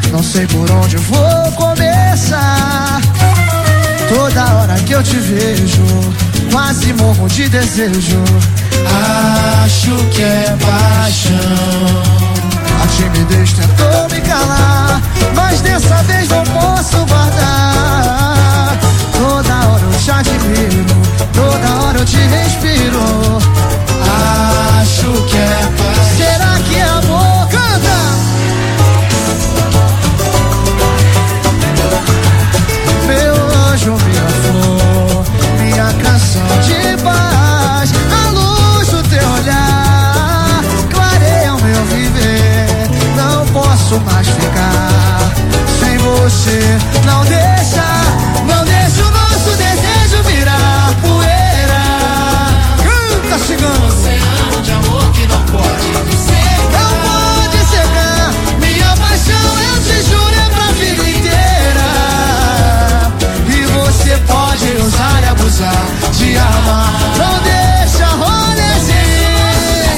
não sei por onde vou começar. Toda hora que eu te vejo, quase morro de desejo. Acho que é paixão. A timidez tentou me calar, mas dessa vez não posso guardar. Toda hora eu te admiro, toda hora eu te respiro. Acho que é paixão. Será que é amor? Canta! Meu anjo, minha flor, minha canção de paz. A luz do teu olhar clareia o meu viver. Não posso mais ficar sem você. Não deixa o nosso desejo virar poeira. Canta, cigano. Oceano de amor que não pode Não pode secar. Minha paixão, eu te juro, é pra vida inteira. E você pode usar e abusar de amar. Não deixa rolezinho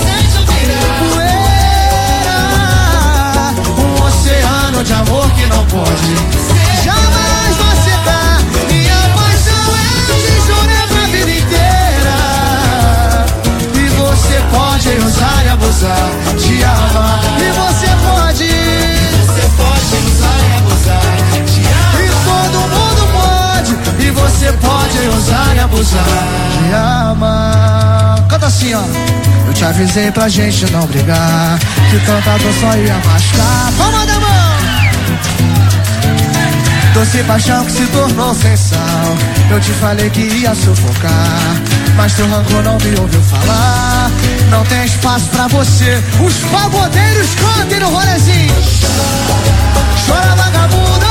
poeira. Um oceano de amor que não pode jamais vai secar. Minha paixão, eu te juro, é pra vida inteira. E você pode usar e abusar de amar. E você pode usar e abusar de amar. E todo mundo pode. E você pode usar e abusar de amar. Canta assim, ó. Eu te avisei pra gente não brigar, que tanta dor só ia machucar. Palma da mão. Doce paixão que se tornou sem sal. Eu te falei que ia sufocar, mas teu rancor não me ouviu falar. Não tem espaço pra você. Os pagodeiros cantem no rolezinho. Chora, vagabundo.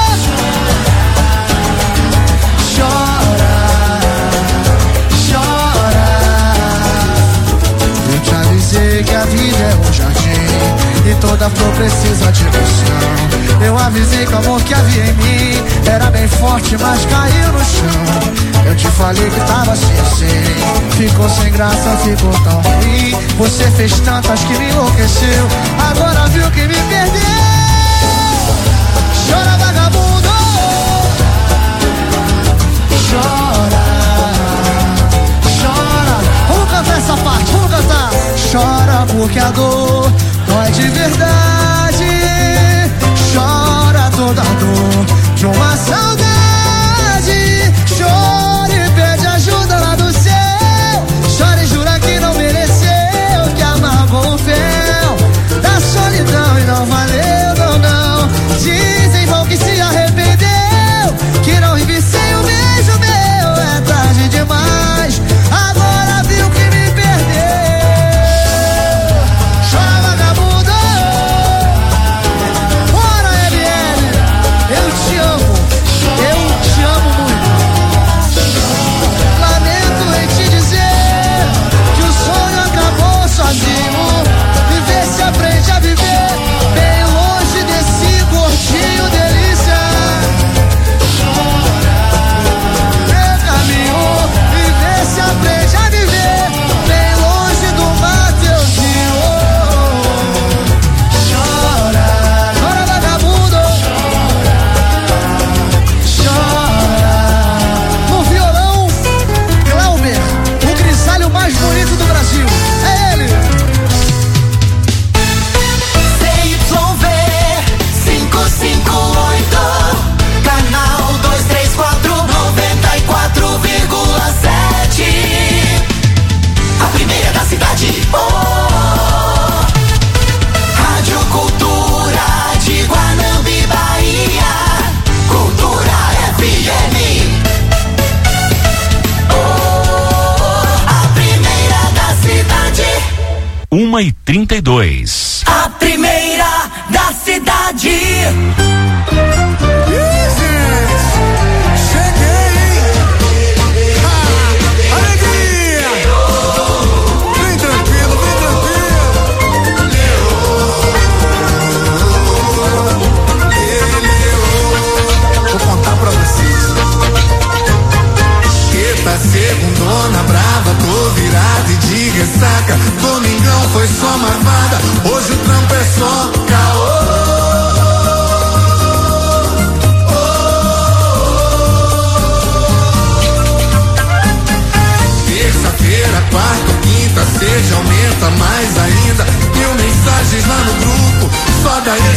Chora, chora. Eu te avisei que a vida é um jardim e toda flor precisa de emoção. Eu avisei que o amor que havia em mim era bem forte, mas caiu no chão. Eu te falei que tava assim. Ficou sem graça, ficou tão ruim. Você fez tantas que me enlouqueceu. Agora viu que me perdeu. Chora, vagabundo. Chora, chora. Vamos cantar essa parte, vamos cantar. Chora porque a dor dói de verdade. Chora toda a dor de uma saudade. Chora e pede ajuda lá do céu. Chora e jura que não mereceu, que amargou o fel da solidão e não valeu, não, não. Dizem vão que se arrependeu, que não vive sem um beijo meu. É tarde demais, agora viu que me perdeu. Chora, vagabundo. Bora, LL. Eu te amo muito. Lamento em te dizer que o sonho acabou sozinho. Viver se aprende a viver bem longe desse gordinho delícia. Meu caminho, viver se aprende a viver bem longe do Mateuzinho. Chora, chora, vagabundo. Chora. No violão, Glauber, o grisalho mais bonito do Brasil. É ele. CYV 558, canal 234, 94,7. A primeira da cidade. Oh, Rádio Cultura de Guanambi, Bahia. Cultura FM. Oh, a primeira da cidade. 1h32. A primeira da cidade. Vou contar pra vocês. Segundona brava, tô virado e de ressaca. Domingão foi só marvada, hoje o trampo é só caô.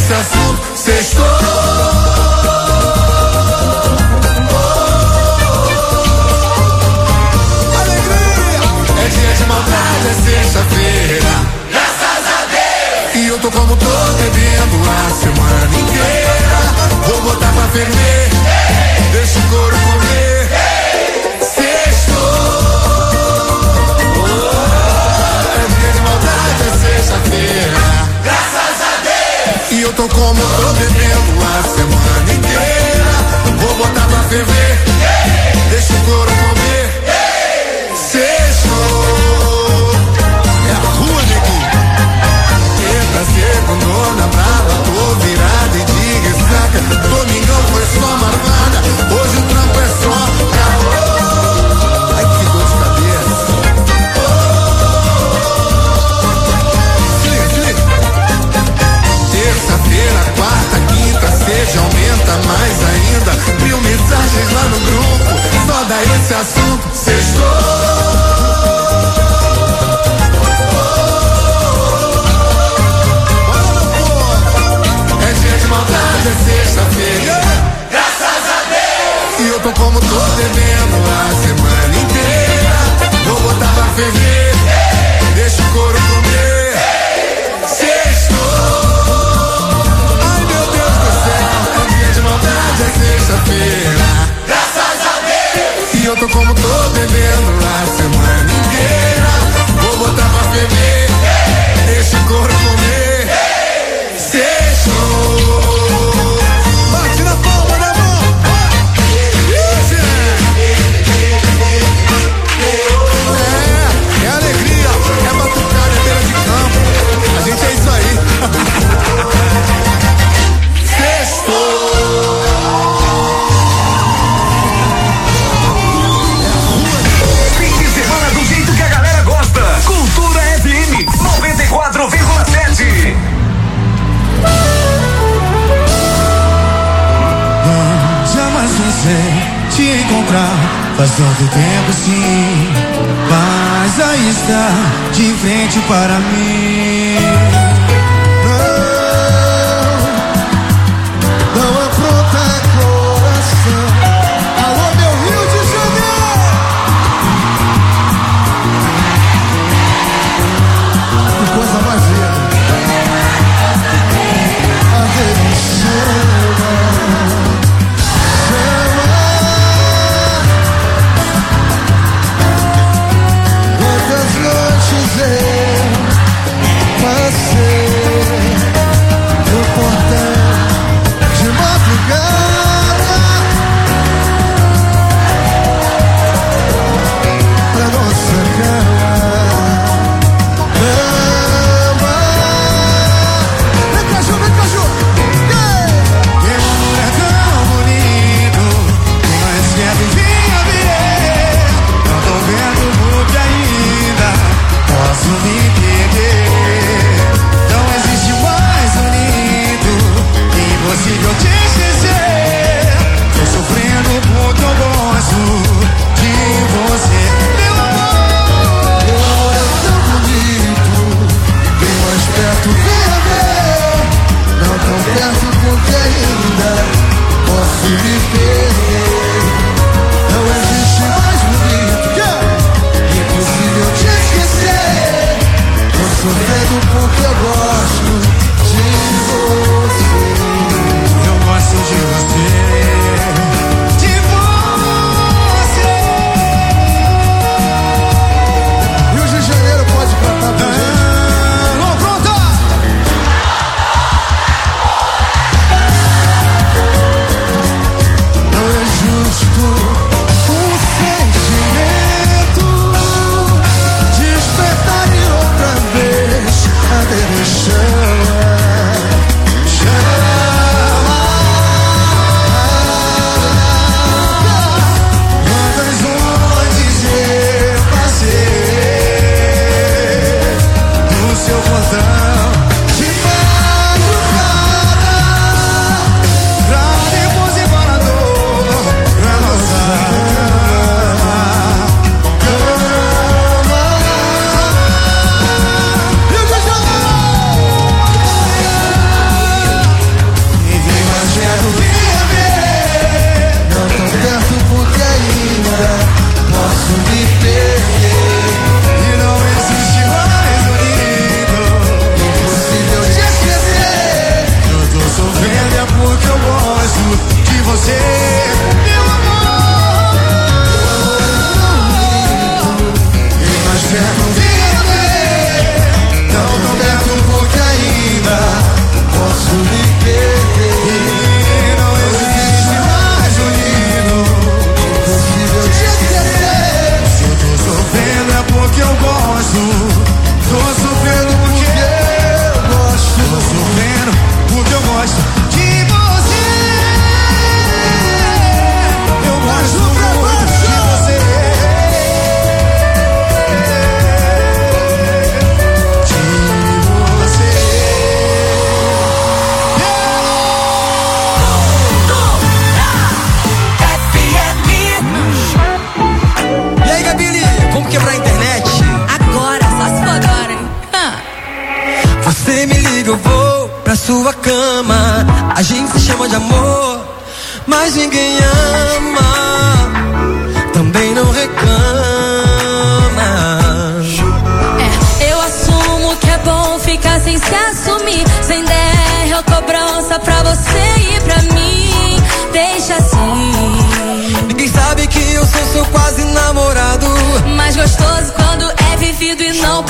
esse assunto, sextou. É dia de maldade, é sexta-feira, graças a Deus. E eu tô como tô, bebendo a semana inteira. Vou botar pra ferver, deixa o couro comer. Sextou. É dia de maldade, é sexta-feira, graças a Deus. E eu tô como tô, bebendo a semana inteira. Vou botar pra ferver, deixa o couro comer. É a rua, neguinho. Quinta, segundona, brava, tô virada e de ressaca. Domingão foi só marvada, hoje o trampo é só caô. Ai, que dor de cabeça. Desliga. Terça-feira, quarta, quinta, sexta, aumenta mais ainda. 1000 mensagens lá no grupo, só dá esse assunto, sextou. É sexta-feira, graças a Deus. E eu tô como tô, bebendo a semana inteira. Vou botar pra ferver, deixa o couro comer. Sextou. Ai, meu Deus do céu, é dia de maldade, é sexta-feira, graças a Deus. E eu tô como tô, bebendo a semana inteira. Vou botar pra ferver, deixa o couro comer. Sextou. Te encontrar faz tanto tempo sim, mas aí está de frente para mim. Não apronta coração. Alô, meu Rio de Janeiro. Que coisa mais linda. A vida chega. Passei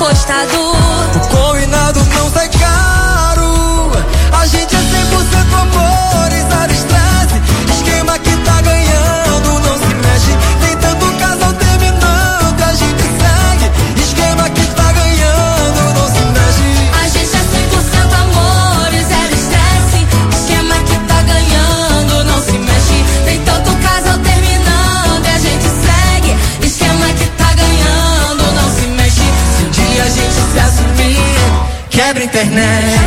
postado. O combinado não sai caro. A gente é 100% amor e zero estresse. Esquema que tá ganhando, não se mexe. Tem tanto casal terminando, a gente segue. Esquema que tá ganhando, não se mexe. A gente é 100% amor e zero estresse. Esquema que tá ganhando, não se mexe. Tem tanto casal terminando e a gente segue. Esquema que tá ganhando, não se mexe. Se um dia a gente se assumir, Quebra a internet.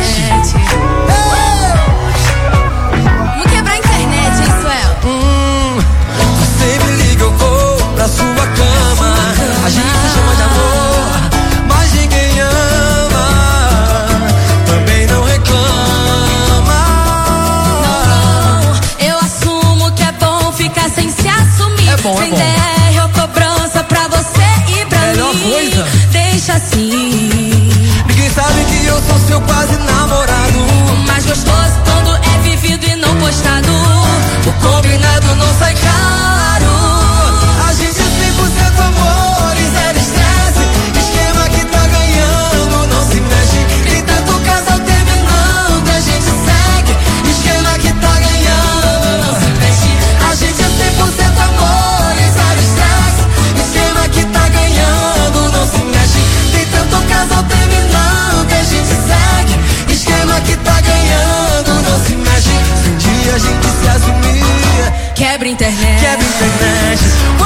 Vamos quebrar a internet, hein, Suel? Você me liga, eu vou pra sua cama. A gente se chama de amor, mas ninguém ama. Também não reclama. Não, eu assumo que é bom ficar sem se assumir. É bom, sem é bom. der ou cobrança pra você e pra Melhor mim. coisa. Deixa assim. Ninguém sabe que eu sou seu quase namorado. Mais gostoso quando é vivido e não postado. O combinado não sai caro. A gente é 100% amor e zero estresse. Esquema que tá ganhando, não se mexe. Tem tanto casal terminando, a gente segue. Esquema que tá ganhando, não se mexe. A gente é 100% amor e zero estresse. Esquema que tá ganhando, não se mexe. Tem tanto casal terminando, a gente segue. Esquema que tá ganhando, não se mexe. Se um dia a gente se assumir, Quebra a internet. quebra a internet.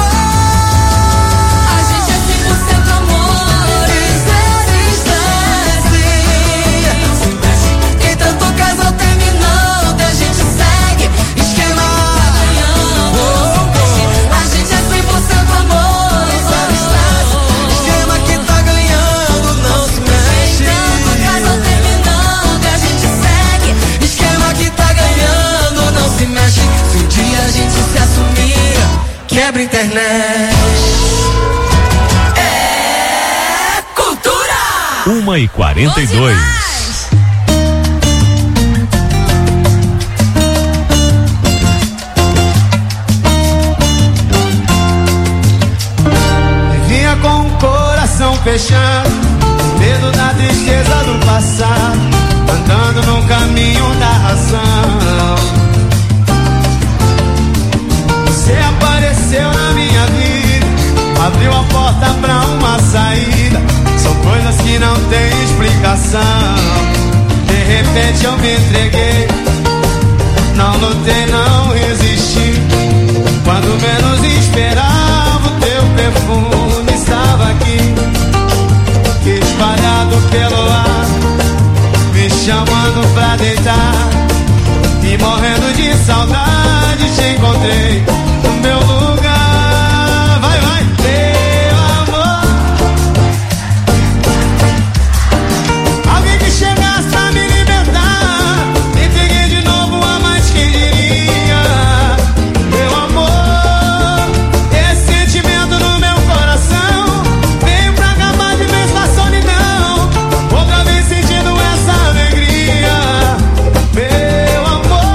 A gente é 100% amor e zero estresse. Tem tanto casal terminando, a gente segue. Esquema Ganhando, a gente é 100% amor e zero estresse. Esquema que tá ganhando, não se mexe. tanto casal terminando, a gente segue. Esquema que tá ganhando, não se mexe. Se um dia a gente se assumir, quebra a internet. É cultura. 1h42. Vinha com o coração fechado, medo da tristeza do passado, andando no caminho da razão. Você apareceu na minha vida, abriu a porta pra uma saída. São coisas que não tem explicação. De repente eu me entreguei, não lutei, não resisti. Quando menos esperava, o teu perfume estava aqui, espalhado pelo ar, me chamando pra deitar. E morrendo de saudade, te encontrei no meu lugar. Vai, vai, meu amor. Alguém que chegasse pra me libertar. Me entreguei de novo, a mais que diria. Meu amor, esse sentimento no meu coração veio pra acabar de vez com a solidão. Outra vez sentindo essa alegria. Meu amor,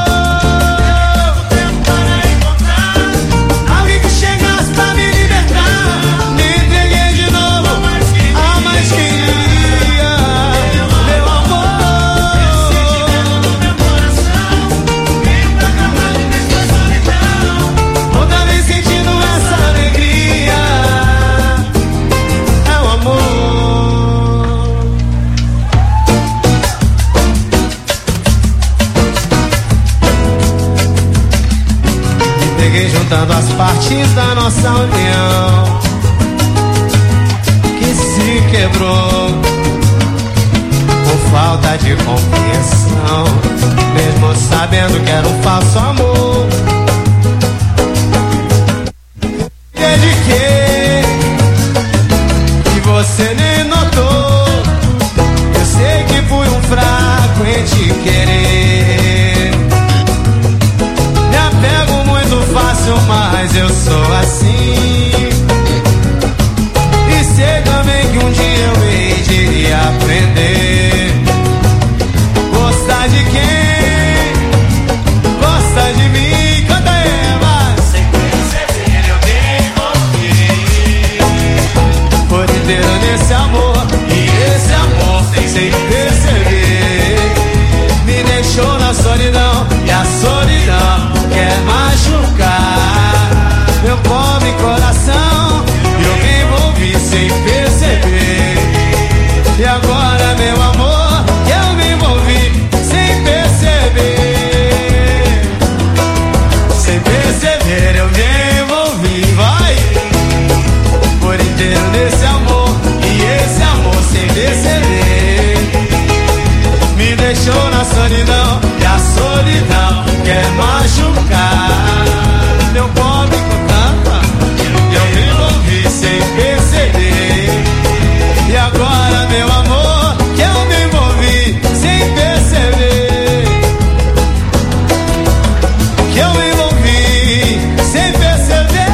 tempo para encontrar alguém que chegasse pra me libertar. Me entreguei de novo, a mais queria. Meu amor, esse sentimento no meu coração veio pra acabar de vez com a solidão. Outra vez sentindo essa alegria. É o amor. Me peguei juntando as partes da nossa união, que se quebrou por falta de compreensão, mesmo sabendo que era um falso amor. Dediquei e você nem notou. Eu sei que fui um fraco em te querer. Me apego muito fácil, mas eu sou assim. E sei também que um dia eu hei de aprender. Gostar de quem gosta de que eu me envolvi sem perceber.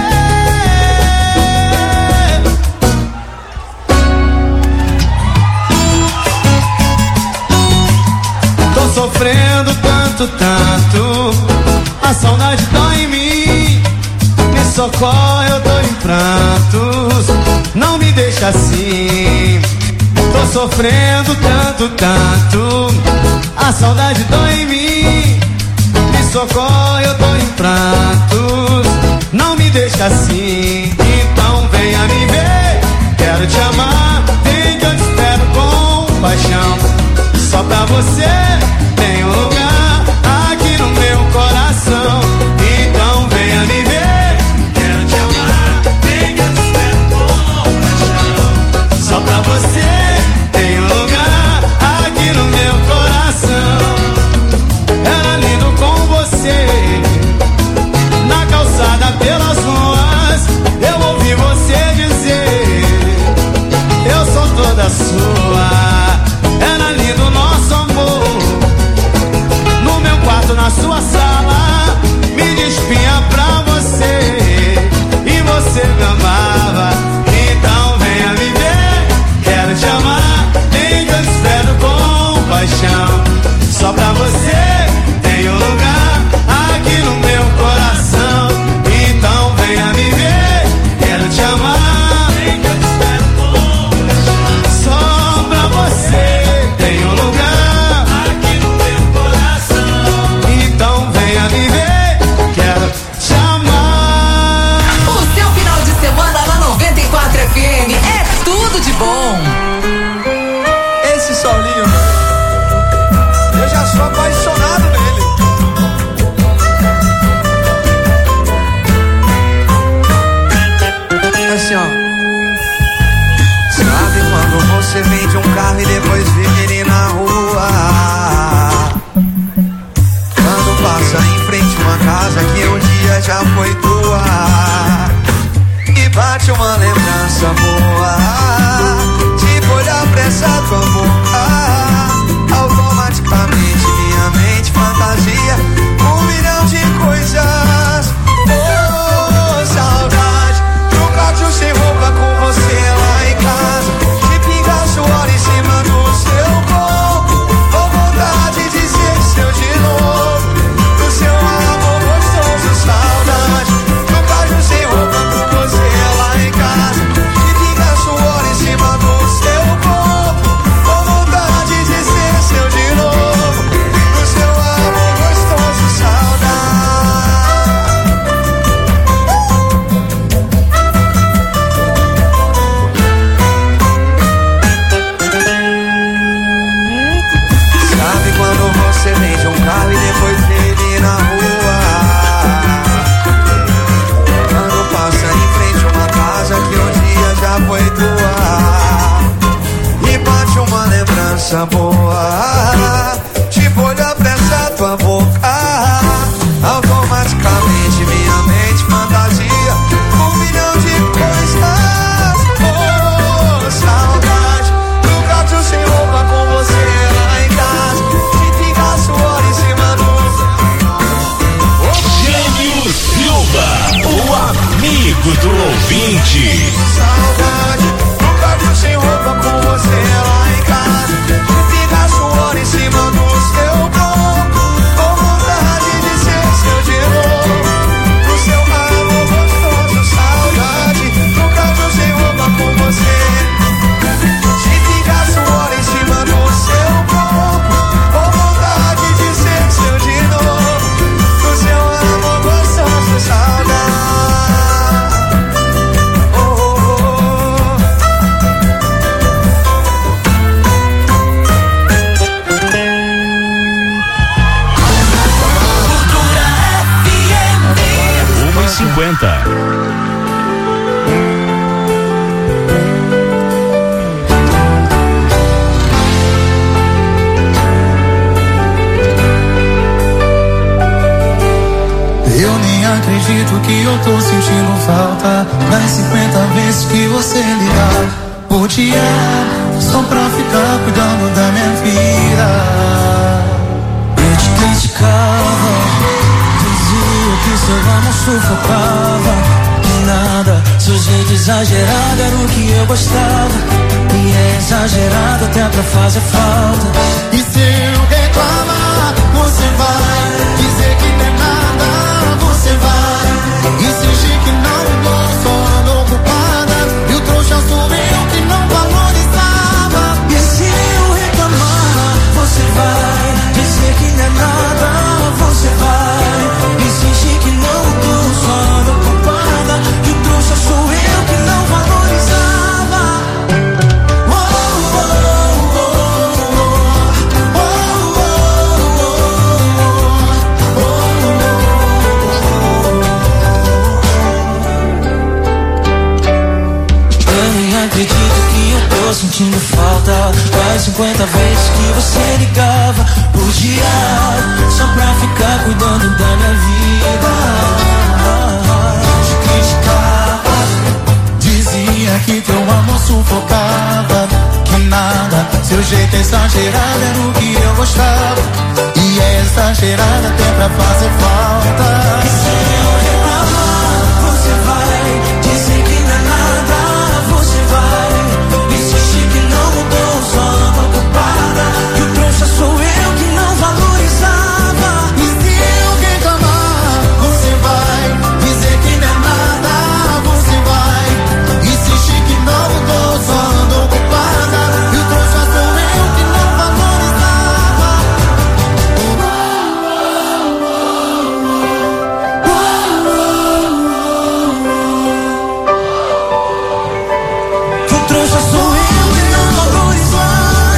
Tô sofrendo tanto, a saudade dói em mim. Me socorre, eu tô em prantos, não me deixa assim. Tô sofrendo tanto, a saudade dói em mim. Me socorre, eu tô em prantos, não me deixa assim. Então venha me ver, quero te amar, vem que eu te espero com paixão. Só pra você tem um lugar aqui no meu coração. Então venha me ver, quero te amar, vem que eu te espero com paixão. Só pra você tem um lugar aqui no meu coração. Era lindo com você, na calçada pelas ruas, eu ouvi você dizer, eu sou toda sua. Era lindo nosso amor, no meu quarto, na sua sala, me despia pra você, e você me amava. Então venha me ver, quero te amar, vem que eu te espero com paixão. Só pra você tem um lugar aqui no meu coração. Então venha me ver, quero te amar, vem que eu te espero com paixão. Só pra você tem um lugar aqui no meu coração. Então venha me ver, quero te amar. O seu final de semana na 94 FM é tudo de bom. Esse solinho, eu já sou apaixonado nele. Assim, ó. Sabe quando você vende um carro e depois vê ele na rua? Quando passa em frente uma casa que um dia já foi tua, e bate uma lembrança boa, tipo olhar pra essa tua boca, automaticamente minha mente fantasia 1 milhão de coisas. Oh, saudade, trocar de sem roupa com você lá em casa, de pingar suor em cima do seu corpo, com vontade de ser seu de novo, do seu amor gostoso. Saudade, trocar de sem roupa com você lá em casa, de pingar suor em cima do seu corpo, com vontade de ser seu de novo, do seu amor gostoso. Saudade. Sabe quando você vende um carro e depois vê ele na rua? Quando passa em frente uma casa que um dia já foi tua, e bate uma lembrança boa, tipo olhar pra essa tua boca, automaticamente minha mente fantasia 1 milhão de coisas. Oh, saudade, trocar de sem roupa com você lá em casa, de pingar suor em cima do Gênio Silva, o amigo do ouvinte. saudade, trocar de sem roupa com você lá em casa, de pingar suor em cima do seu corpo, com vontade de ser seu de novo, do seu amor gostoso. Saudade, trocar de sem roupa com você, de pingar suor em cima do seu corpo, com vontade de ser seu de novo, do seu amor gostoso. Saudade. Oh, oh, oh. Cultura FM. 1h50. Eu nem acredito que eu tô sentindo falta das 50 vezes que você ligar por dia, só pra ficar cuidando da minha vida. Eu te criticava, dizia teu amor sufocava. Que nada, seu jeito exagerado era o que eu gostava. E é exagerado até pra fazer falta. E se eu reclamar, você vai dizer que não é nada, você vai insistir que não mudou, só ando ocupada. E o trouxa sou eu que não valorizava. E se eu reclamar, você vai dizer que não é nada, você vai insistir que não mudou, só ando ocupada. E o trouxa sou eu que não valorizava. Sentindo falta, quase 50 vezes que você ligava por dia, só pra ficar cuidando da minha vida. Te criticava, dizia que teu amor sufocava. Que nada, seu jeito exagerado era o que eu gostava. E é exagerado até pra fazer falta. E se eu reclamar, você vai dizer que não é nada, você vai insistir que não mudou, só ando ocupada. E o trouxa sou eu que não valorizava. E se eu reclamar, você vai dizer que não é nada, você vai insistir que não mudou, só ando ocupada. E o trouxa sou eu que não valorizava. O trouxa sou eu que não valorizava.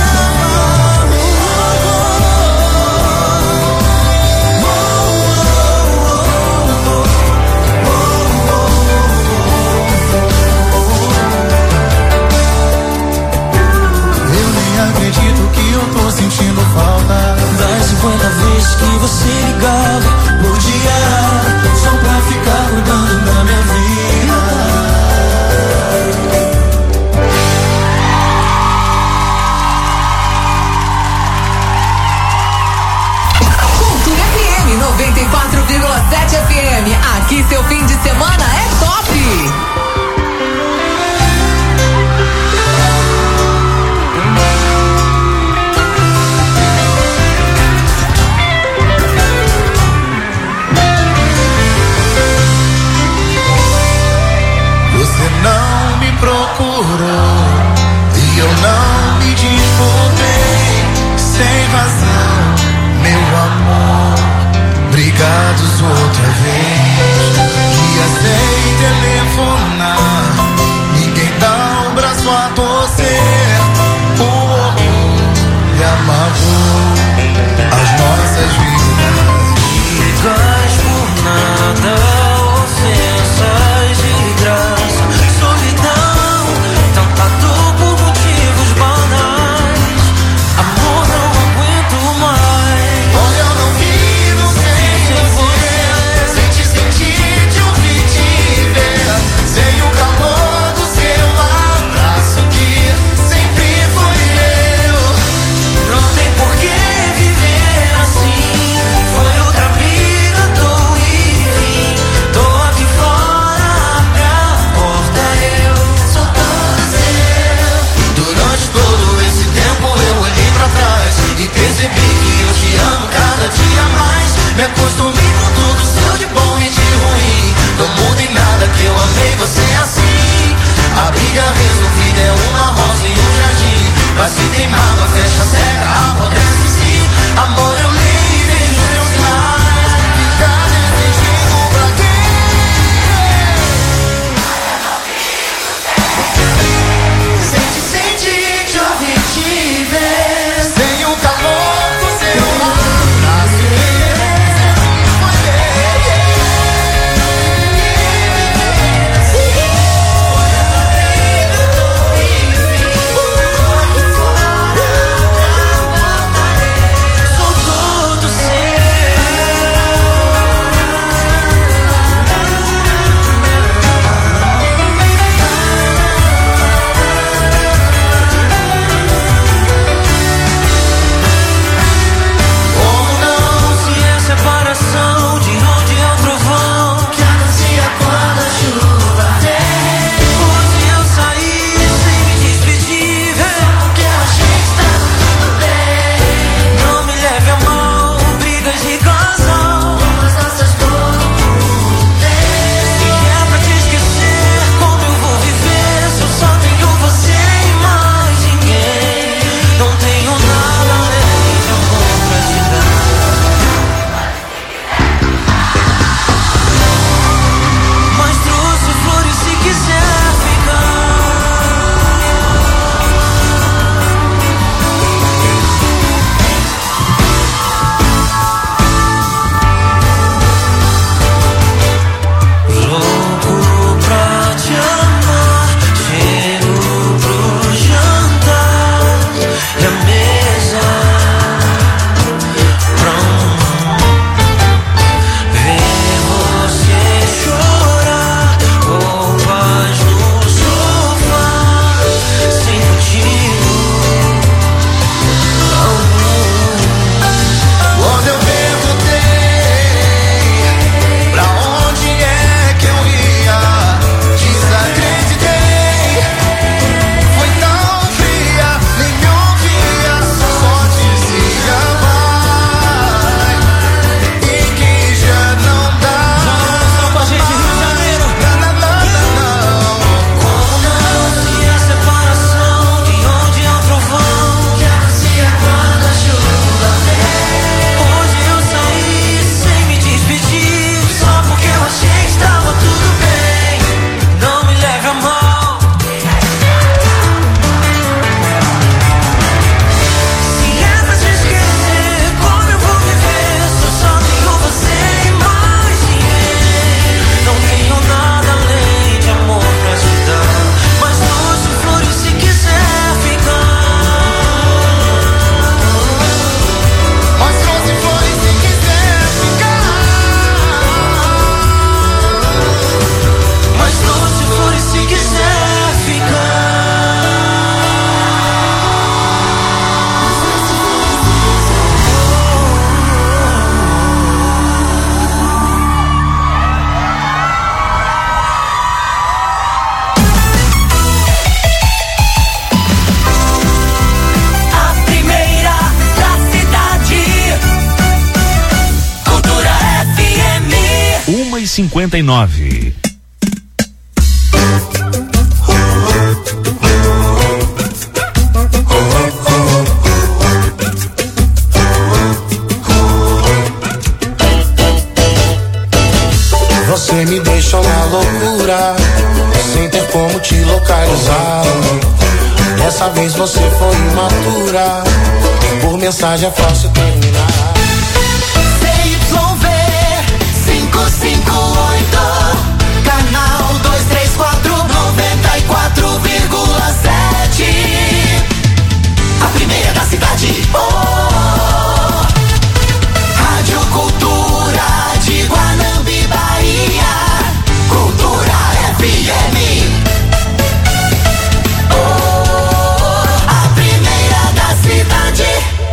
Eu nem acredito que eu tô sentindo falta Das 50 vezes que você ligava por dia, só pra ficar cuidando da minha vida. Cultura FM 94,7 FM. Aqui seu fim de semana é top. Você não me procurou e eu não me desculpei. Sem razão, meu amor, brigados outra vez. Ia sem telefonar, ninguém dá um braço a torcer. O orgulho amarrou as nossas vidas. Brigas por nada, ofensas de graça, solidão, tanta dor por motivos banais. Amor, não aguento mais. Olha, eu não vivo sem você. Sem te sentir, te ouvir, te ver. Sem o calor do seu abraço que sempre foi eu. Não tem por que viver assim. Foi outra briga, tô e vim. Tô aqui fora, abre a porta, eu sou todo seu. Durante todo esse tempo eu olhei pra trás e percebi que eu te amo cada dia mais. Me acostumei com tudo seu de bom e de ruim. Não muda em nada que eu amei você assim. A briga resolvida é uma rosa e um jardim. Mas se tem mágoa, fecha, cega, apodrece em si. Amor, eu nem vejo meus sinais. Ficar desistindo pra quê? Sem te sentir, te ouvir, te ver. Sem o calor do seu abraço. Foi 2,59. Você me deixou na loucura, sem ter como te localizar. Dessa vez você foi imatura, por mensagem é fácil terminar. CYV 558, canal 234, 94,7. A primeira da cidade. Oh, Rádio Cultura de Guanambi, Bahia. Cultura FM. Oh, a primeira da cidade.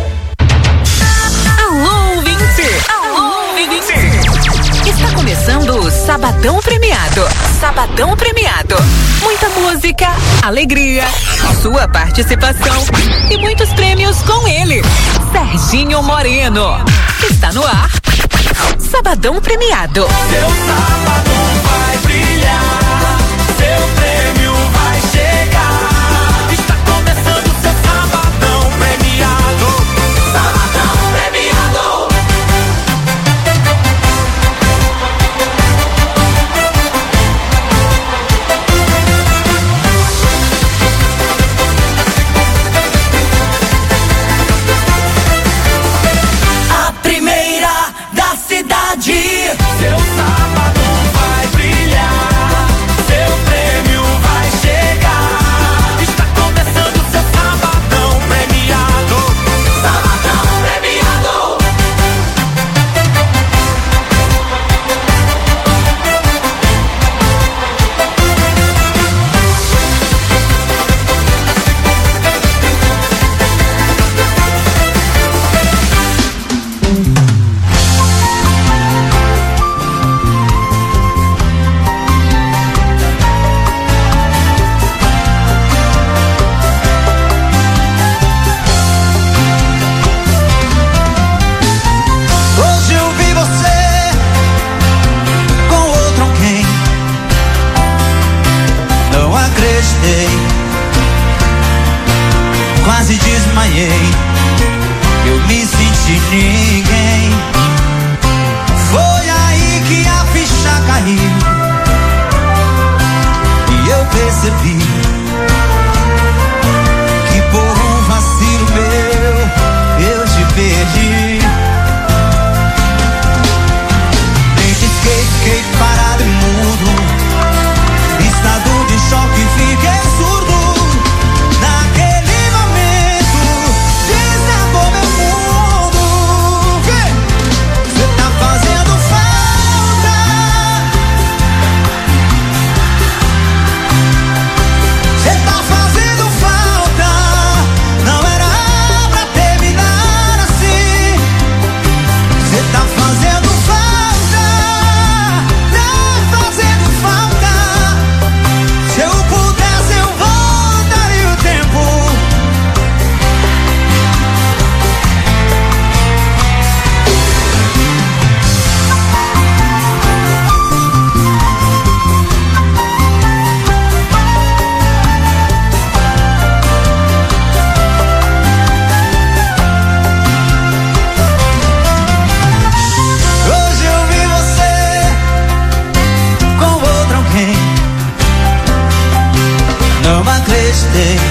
Alô, ouvinte! Alô, ouvinte! Está começando o Sabadão Premiado. Sabadão Premiado. Muita música, alegria, sua participação e muitos prêmios com ele, Serginho Moreno. Está no ar, Sabadão Premiado. Seu sábado vai brilhar, seu prêmio vai chegar. Está começando seu Sabadão Premiado. Sabadão Premiado. A primeira da cidade. Seu sábado vai brilhar, seu prêmio vai chegar. Está começando seu Sabadão Premiado. Sabadão Premiado. Hoje eu vi você com outro alguém. Não acreditei, quase desmaiei. Eu me senti ninguém. Foi aí que a ficha caiu e eu percebi que por um vacilo meu eu te perdi. Nem pisquei, fiquei parado e mudo, estado de choque, fiquei surdo. Naquele momento desabou meu mundo. Você tá fazendo falta. Você tá fazendo falta. Não era pra terminar assim. Você tá fazendo falta. Tá fazendo falta. Se eu pudesse eu voltaria o tempo. Hoje eu vi você com outro alguém. Não acreditei,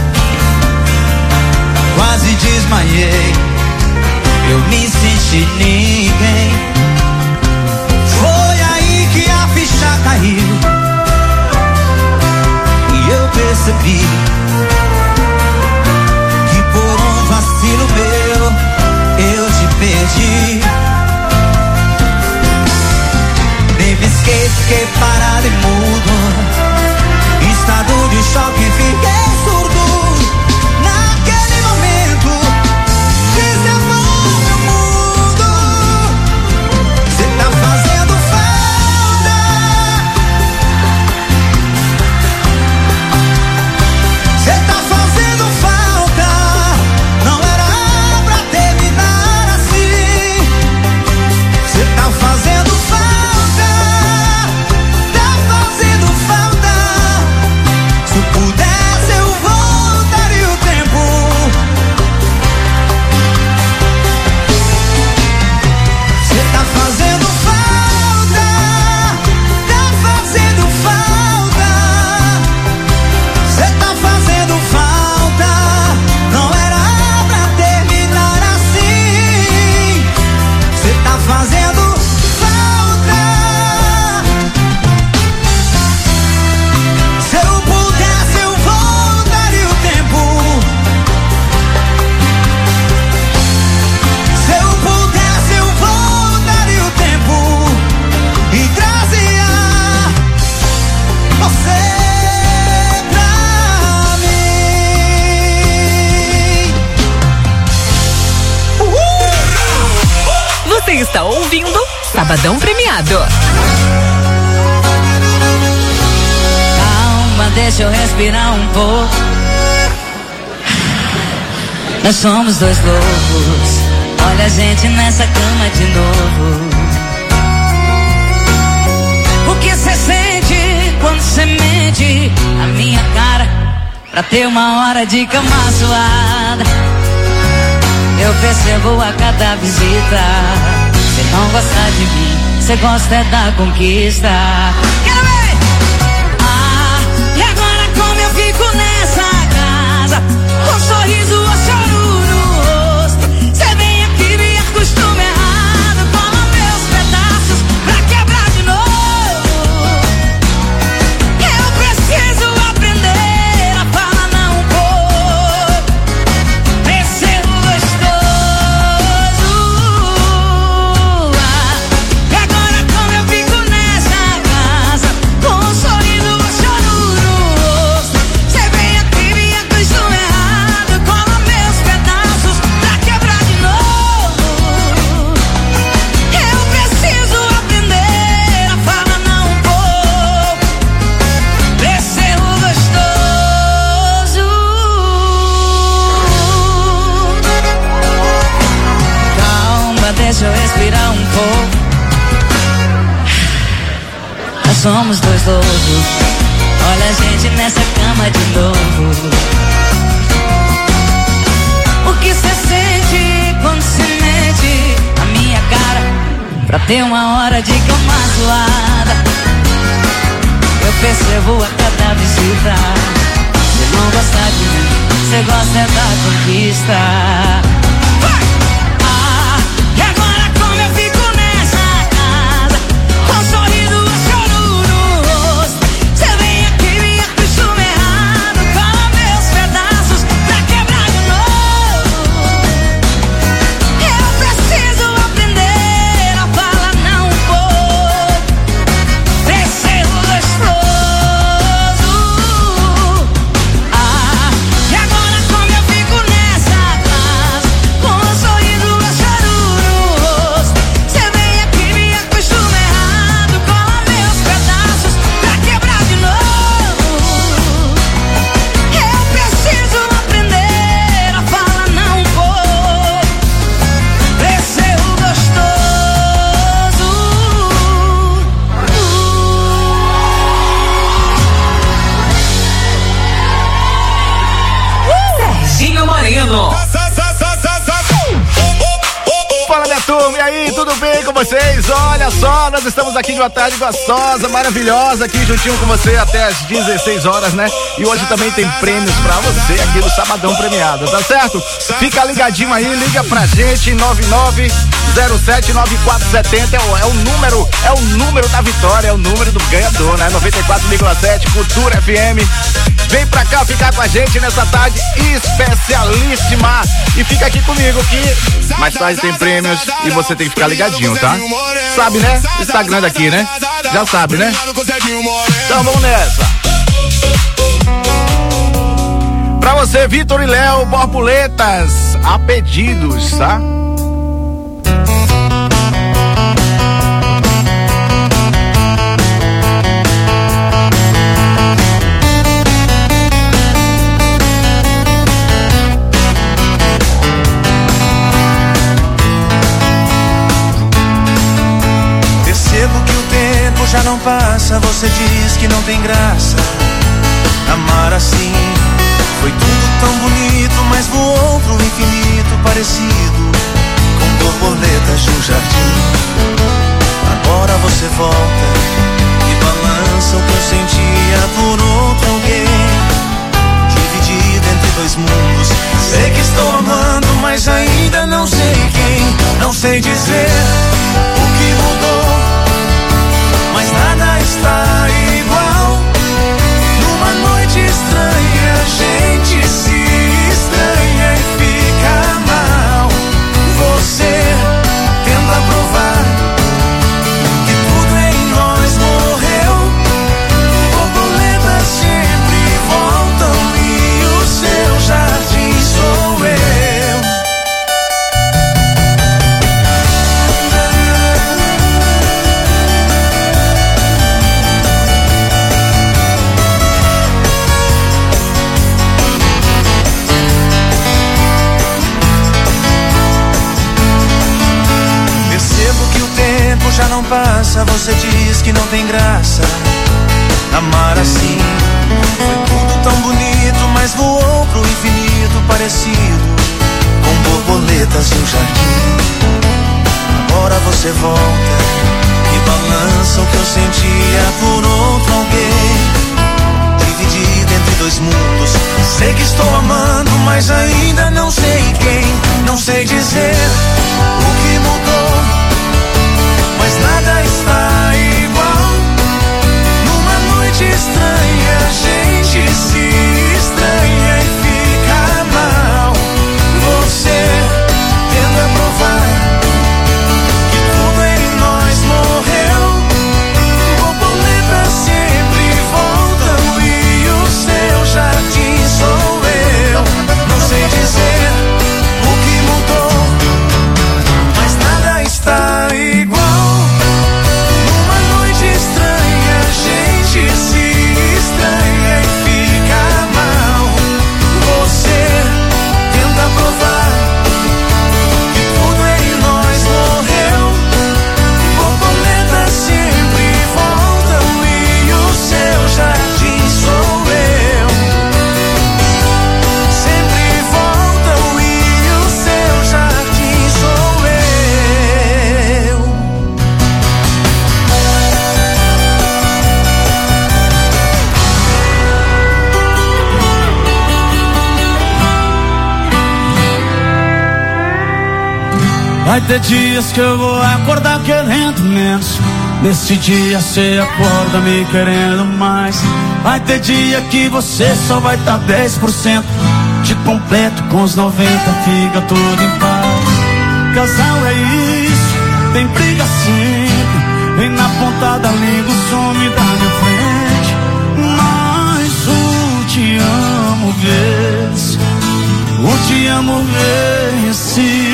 quase desmaiei. Eu me senti ninguém. Foi aí que a ficha caiu e eu percebi que por um vacilo meu eu te perdi. Nem pisquei, fiquei parado e mudo, estado de choque, fiquei surdo. Naquele momento desabou meu mundo. Você tá fazendo falta. Você tá fazendo falta. Não era pra terminar assim. Você tá fazendo falta. Sabadão Premiado. Calma, deixa eu respirar um pouco. Nós somos dois loucos. Olha a gente nessa cama de novo. O que cê sente quando cê mente a minha cara pra ter uma hora de cama suada? Eu percebo a cada visita. Cê não gosta de mim, cê gosta é da conquista. Quero ver! Ah, e agora como eu fico nessa casa, com sorriso ou choro no rosto? Cê vem aqui me acostuma errado, toma meus pedaços pra quebrar de novo. Eu preciso aprender a falar não um pouco, pra ser gostoso. E agora como eu fico nessa casa, com um sorriso ou choro no rosto? Cê vem aqui me acostuma errado, cola meus pedaços pra quebrar de novo. Eu preciso aprender a falar não um pouco, pra ser gostoso. Calma, deixa eu respirar um pouco. Nós somos dois loucos. Olha a gente nessa cama de novo. O que cê sente quando se mete a minha cara pra ter uma hora de cama suada? Eu percebo a cada visita. Cê não gosta de mim, cê gosta é da conquista. Vai! Ah, e agora como eu fico nessa casa, com sorriso ou choro no rosto? Cê vem aqui me acostuma errado, cola meus pedaços pra quebrar de novo. Eu preciso aprender a falar não um pouco, pra ser gostoso. Ah, e agora como eu fico nessa casa, com um sorriso ou choro no rosto? Cê vem aqui me acostuma errado, cola meus pedaços pra quebrar de novo. Eu preciso aprender a falar não um pouco, pra ser gostoso. Serginho Moreno. Fala, minha turma, e aí, tudo bem com vocês? Olha só, nós estamos aqui de uma tarde gostosa, maravilhosa, aqui juntinho com você até as 16 horas, né? E hoje também tem prêmios pra você aqui no Sabadão Premiado, tá certo? Fica ligadinho aí, liga pra gente, 99079470, é o número da vitória, é o número do ganhador, né? 94,7, Cultura FM. Vem pra cá ficar com a gente nessa tarde especialíssima. E fica aqui comigo que mais tarde tem prêmios e você tem que ficar ligadinho, tá? Sabe, né? Instagram daqui, né? Já sabe, né? Então vamos nessa. Pra você, Vitor e Léo, borboletas a pedidos, tá? Percebo que o tempo já não passa, você diz que não tem graça. Amar assim foi tudo tão bonito, mas voou pro infinito parecido com borboletas de um jardim. Agora você volta e balança o que eu sentia por outro alguém, dividido entre dois mundos. Sei que estou amando, mas ainda não sei quem. Não sei dizer o que mudou, mas nada está igual. Numa noite estranha, a gente se estranha e fica mal. Você tenta provar que tudo é passa, você diz que não tem graça. Amar assim foi tudo tão bonito, mas voou pro infinito, parecido com borboletas em um jardim. Agora você volta e balança o que eu sentia por outro alguém, dividido entre dois mundos. Sei que estou amando, mas ainda não sei quem. Não sei dizer o que mudou, mas nada está igual. Numa noite estranha a gente se estranha e fica mal. Você tenta provar que tudo em nós morreu. Borboletas sempre voltam e o seu jardim sou eu. Não sei dizer o que mudou, mas nada está igual. Numa noite estranha a gente se estranha e fica mal. Você tenta provar que tudo em nós morreu. Borboletas sempre voltam e o seu jardim sou eu. Sempre voltam e o seu jardim sou eu. Vai ter dias que eu vou acordar querendo menos. Nesse dia cê acorda me querendo mais. Vai ter dia que você só vai tá 10% de completo, com os 90 fica tudo em paz. Casal é isso, tem briga sempre. Vem na ponta da língua, some da minha frente. Mas o te amo vence, o te amo vence.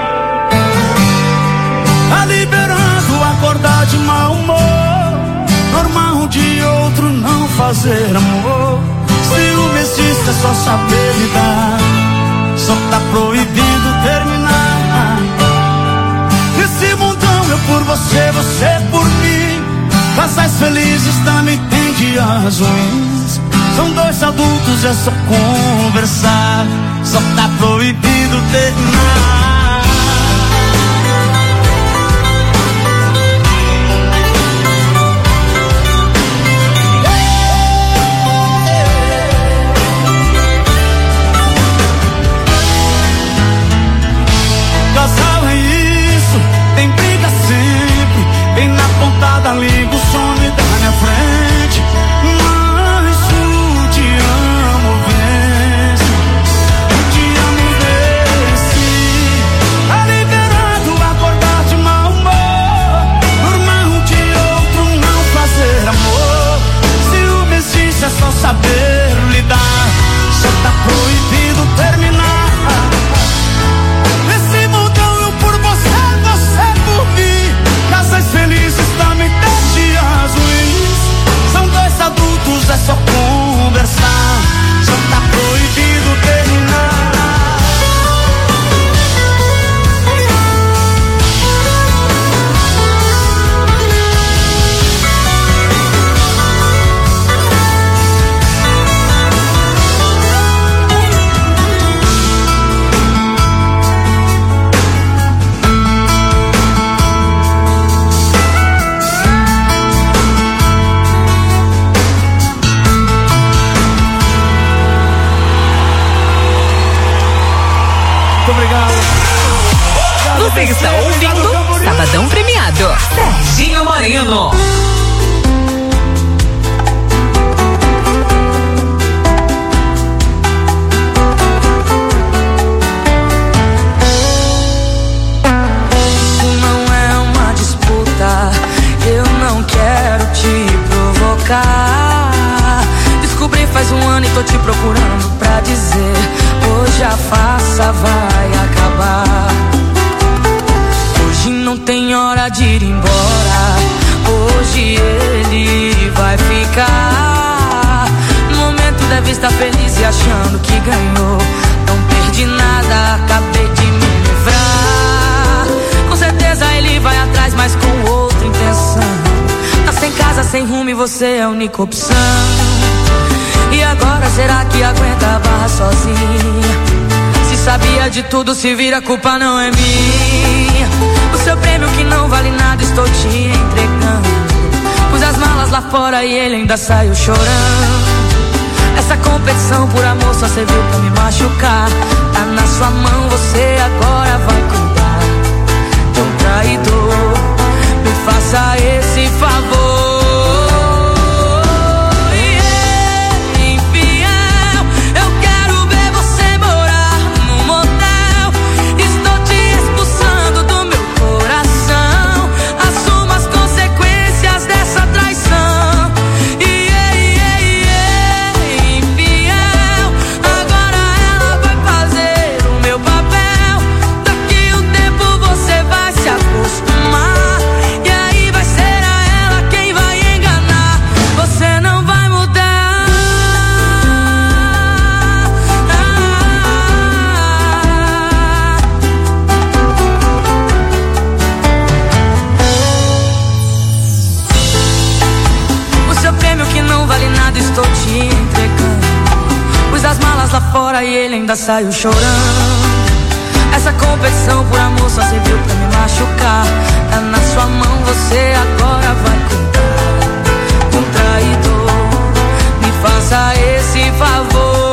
Tá liberando acordar de mau humor, normal um de outro não fazer amor. Ciúme existe, é só saber lidar, só tá proibido terminar. Esse mundão eu por você, você por mim. Casais felizes também tem dias ruins. São dois adultos, é só conversar, só tá proibido terminar. Casal é isso, tem briga sempre. Vem na ponta da língua, o some da minha frente. Mas o te amo vence, o te amo vence. Tá liberado acordar de mau humor, normal um de outro não fazer amor. Ciúme existe, é só saber lidar, só tá proibido terminar. Casais felizes também tem dias ruins. São dois adultos, é só conversar, só tá proibido terminar. Você está ouvindo Sabadão Premiado, Serginho Moreno. Isso não é uma disputa, eu não quero te provocar. Descobri faz um ano e tô te procurando pra dizer: hoje a farsa vai acabar. Hoje não tem hora de ir embora, hoje ele vai ficar. No momento deve estar feliz e achando que ganhou. Não perdi nada, acabei de me livrar. Com certeza ele vai atrás, mas com outra intenção. casa sem rumo e você é a única opção. E agora será que aguenta a barra sozinha? Se sabia de tudo, se vira, a culpa não é minha. O seu prêmio que não vale nada estou te entregando. Pus as malas lá fora e ele ainda saiu chorando. Essa competição por amor só serviu pra me machucar. Tá na sua mão, você agora vai cuidar. Tão traidor, me faça esse favor. Lá fora e ele ainda saiu chorando. Essa competição por amor só serviu pra me machucar. Tá na sua mão, você agora vai cuidar. Um traidor, me faça esse favor.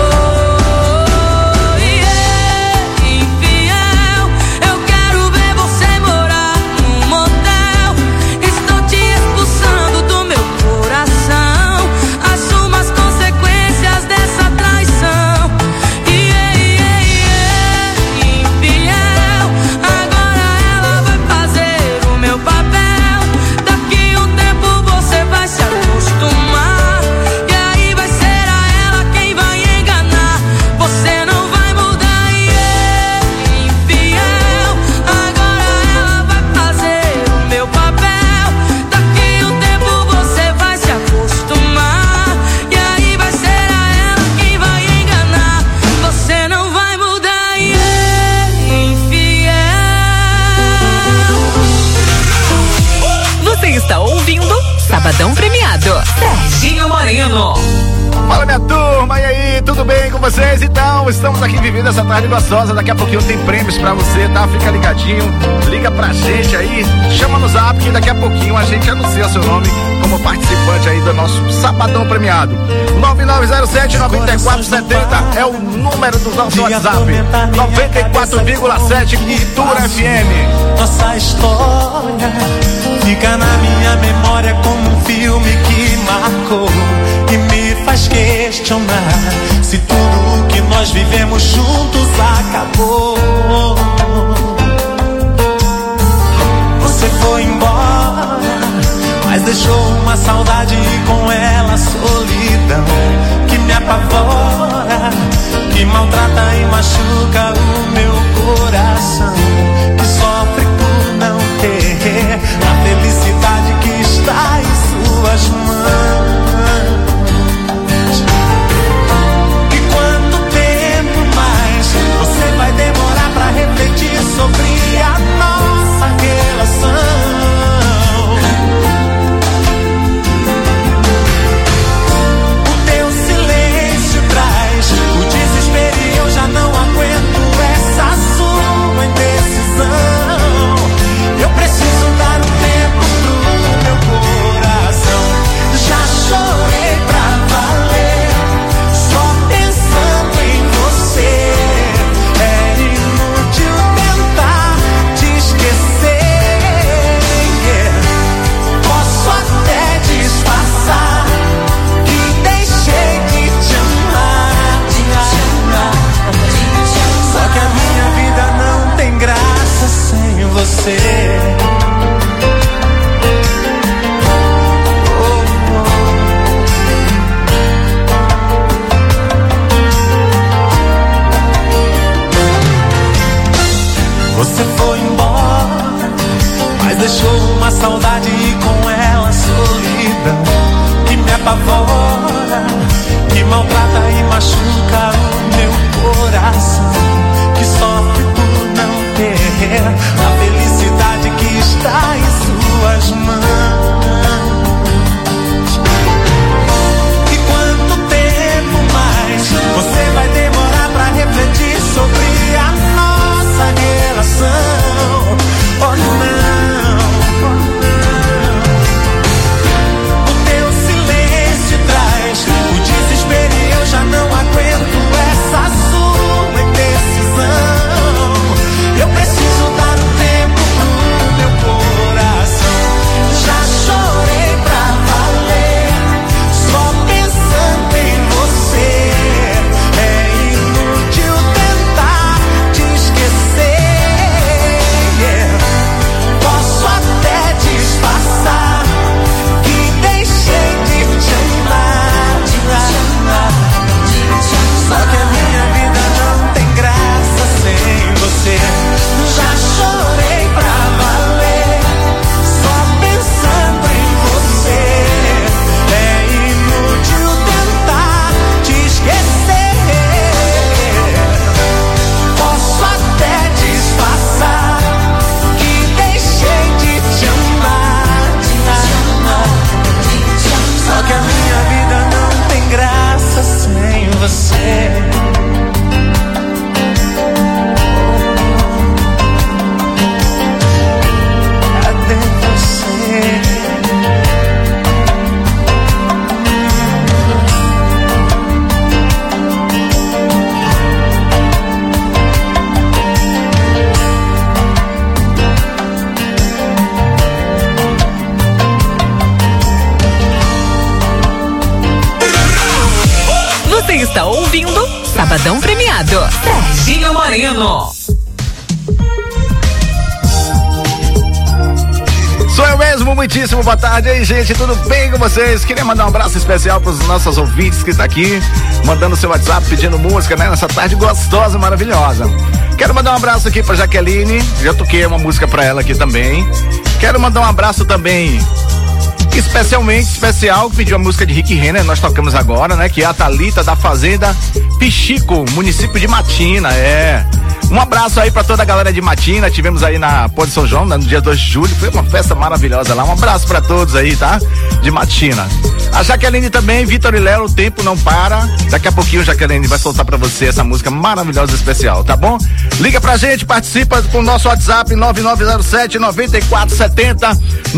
Sabadão Premiado, Serginho Moreno. Fala, minha turma, e aí, tudo bem com vocês? Então, estamos aqui vivendo essa tarde gostosa. Daqui a pouquinho tem prêmios pra você, tá? Fica ligadinho, liga pra gente aí, chama no zap que daqui a pouquinho a gente anuncia seu nome como participante aí do nosso Sabadão Premiado. 9907-9470 é o número do nosso WhatsApp. 94,7 Cultura FM. Nossa história fica na minha memória como um filme que marcou e me faz questionar se tudo que nós vivemos juntos acabou. Você foi embora, mas deixou uma saudade e com ela a solidão que me apavora, que maltrata e machuca o meu coração, que sofre por não ter a felicidade que está em suas mãos. E quanto tempo mais você vai demorar pra refletir sobre a nossa relação? O teu silêncio traz o desespero e eu já não aguento essa sua indecisão. Eu preciso dar um tempo pro meu coração. Já chorei pra valer, só pensando em você. É inútil tentar te esquecer. Posso até disfarçar que deixei de te amar. Só que a minha vida não tem graça sem você. Você foi embora, mas deixou uma saudade e com ela a solidão que me apavora, que maltrata e machuca o meu coração, que sofre por não ter a felicidade que está em suas mãos. está ouvindo Sabadão Premiado. Serginho Moreno. Sou eu mesmo, muitíssimo boa tarde aí, gente, tudo bem com vocês? Queria mandar um abraço especial para os nossos ouvintes que estão aqui, mandando seu WhatsApp, pedindo música, né? Nessa tarde gostosa e maravilhosa. Quero mandar um abraço aqui pra Jaqueline, já toquei uma música pra ela aqui também. Quero mandar um abraço também especial, que pediu a música de Rick Renner, nós tocamos agora, né? Que é a Thalita da Fazenda Pichico, município de Matina, Um abraço aí pra toda a galera de Matina, tivemos aí na Pôr de São João, no dia 2 de julho, foi uma festa maravilhosa lá, um abraço pra todos aí, tá? De Matina. A Jaqueline também, Vitor e Léo, o tempo não para, daqui a pouquinho a Jaqueline vai soltar pra você essa música maravilhosa e especial, tá bom? Liga pra gente, participa com o nosso WhatsApp 9907-9470,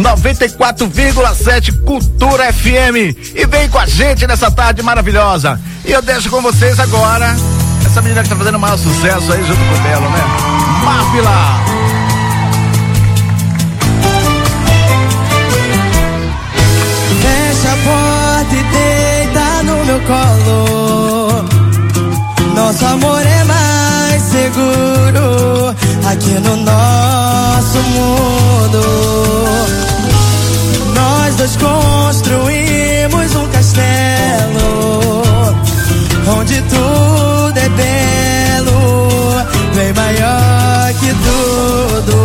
94,7 Cultura FM, e vem com a gente nessa tarde maravilhosa. E eu deixo com vocês agora essa menina que tá fazendo o maior sucesso aí junto com o Belo, né? Máfila! Fecha a porta e deita no meu colo. Nosso amor é mais seguro aqui no nosso mundo. Nós dois construímos um castelo onde tudo é belo, bem maior que tudo.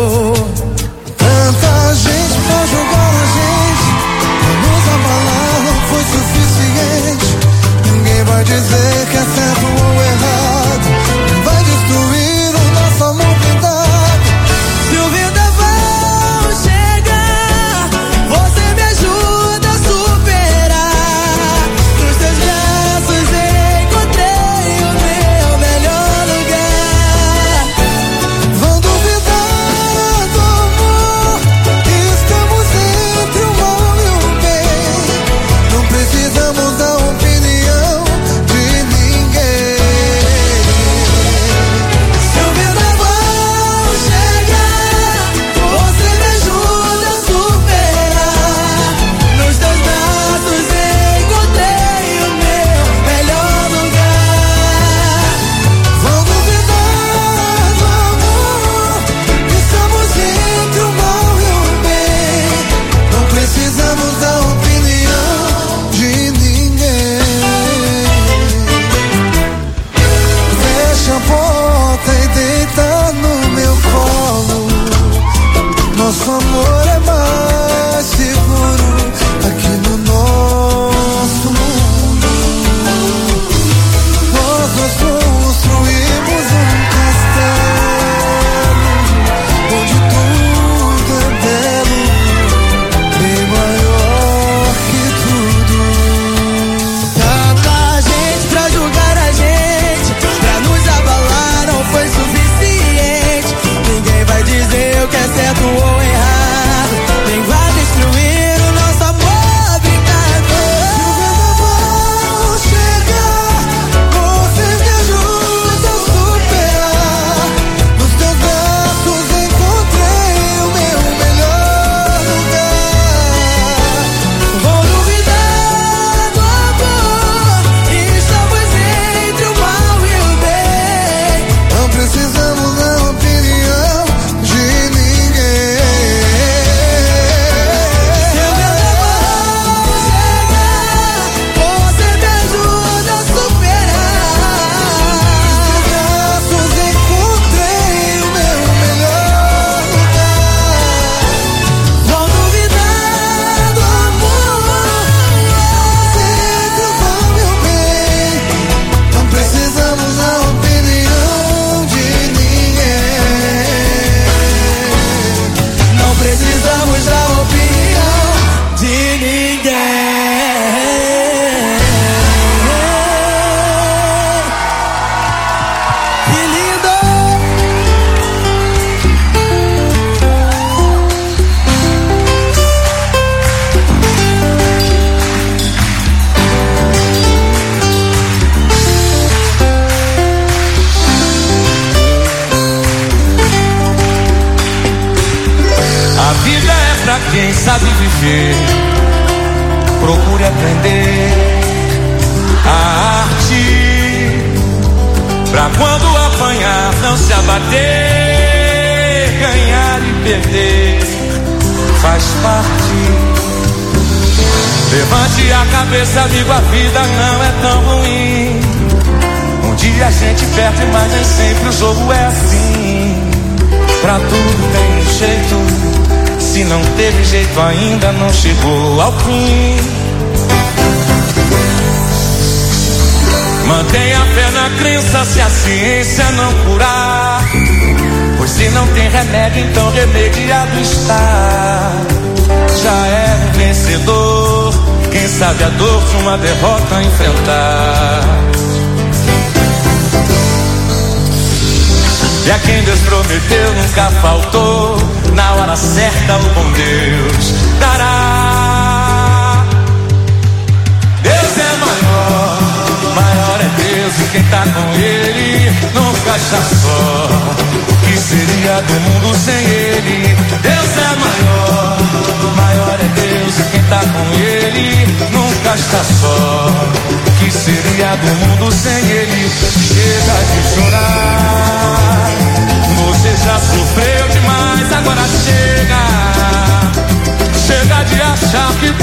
Tanta gente pra jogar na gente, pra nos abalar não foi suficiente. Ninguém vai dizer que é certo ou errado, vai destruir o nosso amor blindado. Se o vendaval chegar, você me ajuda a superar. Nos teus braços encontrei o meu melhor lugar. Vão duvidar do amor, estamos entre o mal e o bem. Não precisamos da opinião de ninguém. Se o vendaval chegar, você me ajuda a superar. Nos teus braços encontrei o meu melhor lugar. Vão duvidar do amor, estamos entre o mal e o bem. Não precisamos da opinião de ninguém. Fecha a porta e deita no meu colo. Nosso amor é mais seguro aqui no nosso mundo. Nós dois construímos um castelo onde tudo é belo, bem maior que tudo. Tanta gente pra julgar a gente, pra nos abalar não foi suficiente. Ninguém vai dizer o que é certo ou errado, nem vai destruir o nosso amor brincado. Se o vendaval chegar, você me ajuda a superar. Nos teus braços encontrei o meu melhor lugar. Vou duvidar do amor, estamos entre o mal e o bem. Não precisamos da opinião de ninguém. Se o vendaval chegar, você me ajuda a superar. Braços encontrei o meu melhor lugar. Vão duvidar do amor, Sempre o mal e o bem. Não precisamos da opinião de ninguém. não precisamos da opinião de ninguém. Que lindo! A vida é pra quem sabe viver. Procure aprender a arte pra quando apanhar não se abater. Ganhar e perder faz parte. Levante a cabeça, amigo, a vida não é tão ruim. Um dia a gente perde, mas nem sempre o jogo é assim. Pra tudo tem um jeito, se não teve jeito ainda não chegou ao fim. Mantenha a fé na crença se a ciência não curar, pois se não tem remédio então remediado está. Já é um vencedor quem sabe a dor de uma derrota enfrentar. E a quem Deus prometeu nunca faltou, na hora certa o bom Deus dará. Deus é maior, maior é Deus e quem tá com Ele nunca está só. Que seria do mundo sem Ele? Deus é maior, maior é Deus e quem tá com Ele nunca está só. Que seria do mundo sem Ele? Chega de chorar, você já sofreu demais, agora chega. Chega de achar que